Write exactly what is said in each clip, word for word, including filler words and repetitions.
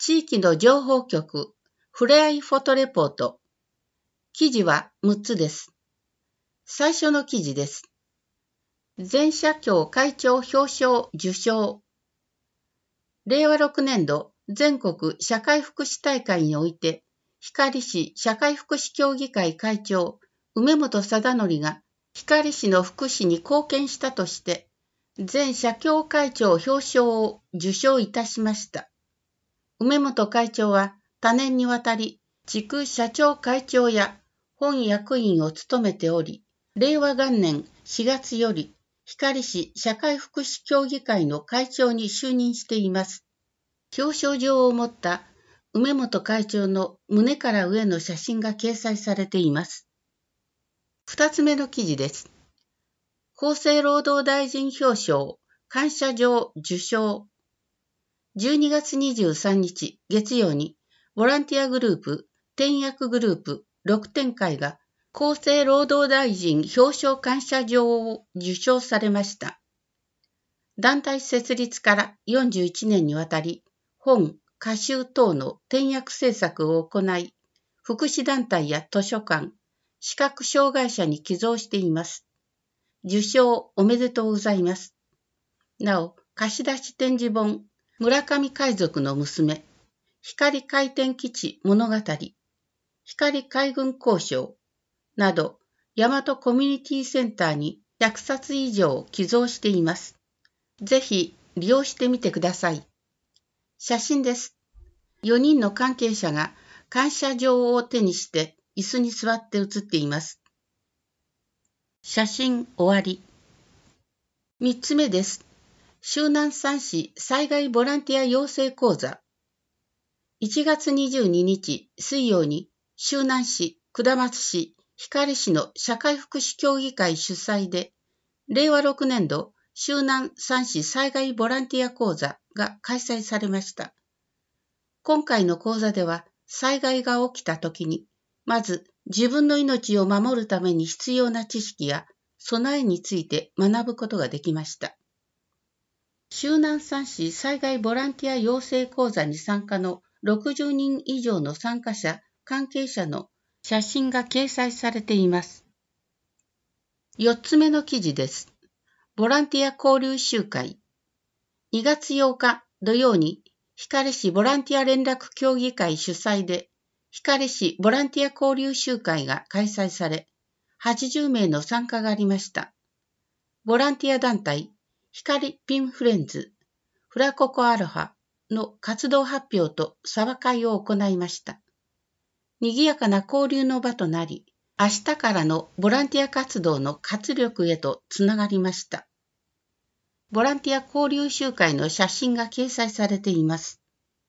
地域の情報局ふれあいフォトレポート。記事はむっつです。最初の記事です。全社協会長表彰受賞。れいわろくねんど全国社会福祉大会において、光市社会福祉協議会会長梅本貞則が光市の福祉に貢献したとして、全社協会長表彰を受賞いたしました。梅本会長は多年にわたり地区社長会長や本役員を務めており、れいわがんねんしがつより光市社会福祉協議会の会長に就任しています。表彰状を持った梅本会長の胸から上の写真が掲載されています。二つ目の記事です。厚生労働大臣表彰感謝状受賞。じゅうにがつにじゅうさんにち月曜にボランティアグループ天薬グループろくてん会が厚生労働大臣表彰感謝状を受賞されました。団体設立からよんじゅういちねんにわたり本、歌集等の点訳制作を行い、福祉団体や図書館、視覚障害者に寄贈しています。受賞おめでとうございます。なお、貸し出し展示本、村上海賊の娘、光回転基地物語、光海軍交渉など、大和コミュニティセンターにひゃくさつ以上寄贈しています。ぜひ利用してみてください。写真です。よにんの関係者が感謝状を手にして椅子に座って写っています。写真終わり。みっつめです。周南三市災害ボランティア養成講座。いちがつにじゅうににち水曜に周南市、下松市、光市の社会福祉協議会主催で、れいわろくねんど周南三市災害ボランティア講座が開催されました。今回の講座では、災害が起きたときに、まず自分の命を守るために必要な知識や備えについて学ぶことができました。周南三市災害ボランティア養成講座に参加のろくじゅうにん以上の参加者、関係者の写真が掲載されています。よっつめの記事です。ボランティア交流集会。にがつようか土曜に光市ボランティア連絡協議会主催で光市ボランティア交流集会が開催され、はちじゅうめいの参加がありました。ボランティア団体光ピンフレンズ、フラココアロハの活動発表と茶話会を行いました。賑やかな交流の場となり、明日からのボランティア活動の活力へとつながりました。ボランティア交流集会の写真が掲載されています。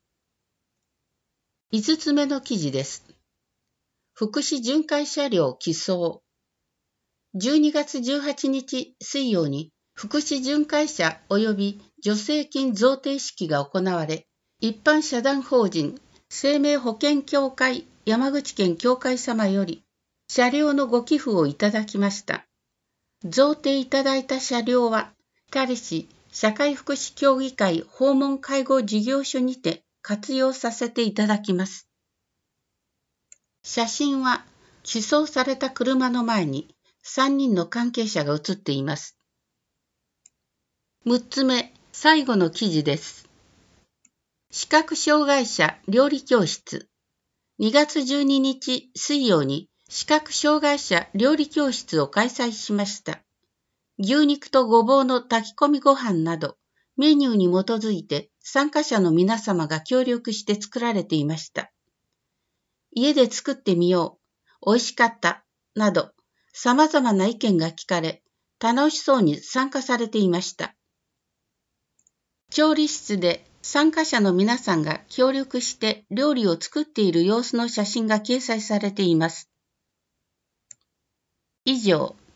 いつつめの記事です。福祉巡回車両寄贈。じゅうにがつじゅうはちにち水曜に福祉巡回車及び助成金贈呈式が行われ、一般社団法人生命保険協会山口県協会様より車両のご寄付をいただきました。贈呈いただいた車両は、光市社会福祉協議会訪問介護事業所にて活用させていただきます。写真は寄贈された車の前にさんにんの関係者が写っています。むっつめ、最後の記事です。視覚障害者料理教室。にがつじゅうににち水曜に視覚障害者料理教室を開催しました。牛肉とごぼうの炊き込みご飯など、メニューに基づいて参加者の皆様が協力して作られていました。家で作ってみよう、美味しかった、など、様々な意見が聞かれ、楽しそうに参加されていました。調理室で参加者の皆さんが協力して料理を作っている様子の写真が掲載されています。以上、